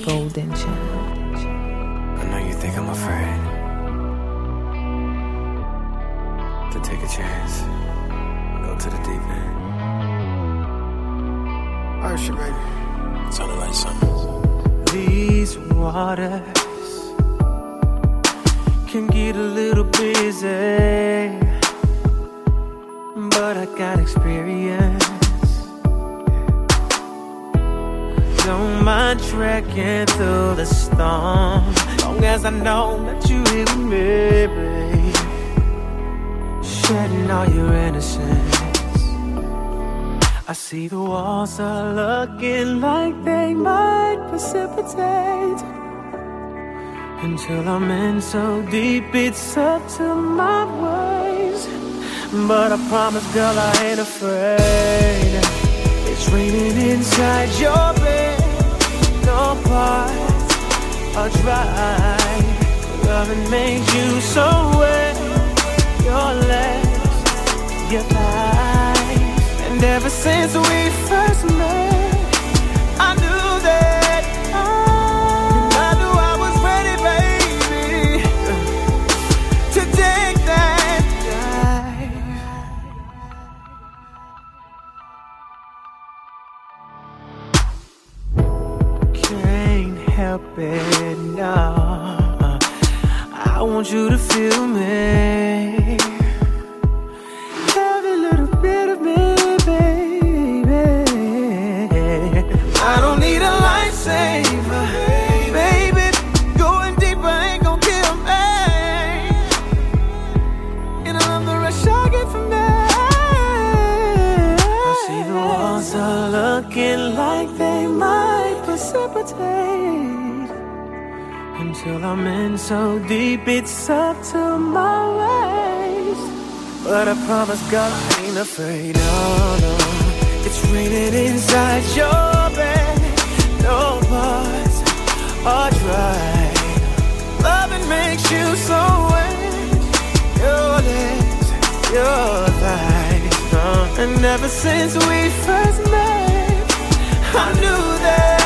golden child. I know you think I'm afraid to take a chance, go to the deep end. Alright, shit, baby. Sounded like something. These waters can get a little busy, but I got experience. Don't mind trekking through the storm, long as I know that you here with me, babe. Shedding all your innocence. I see the walls are looking like they might precipitate, until I'm in so deep it's up to my waist. But I promise, girl, I ain't afraid. It's raining inside your bed. No parts are dry. Loving made you so wet. Your legs, your thighs. And ever since we first met, I knew that I knew I was ready, baby, to take that dive. Can't help it, no. I want you to feel me. Every little bit of me, baby. I don't need a lifesaver, baby. Going deeper ain't gon' kill me. And I love the rush I get from that. I see the walls are looking like they might precipitate, until I'm in so deep it's up to my waist. But I promise, God, I ain't afraid, no, no. It's raining inside your bed. No parts are dry. Loving makes you so wet. Your legs, your thighs. And ever since we first met, I knew that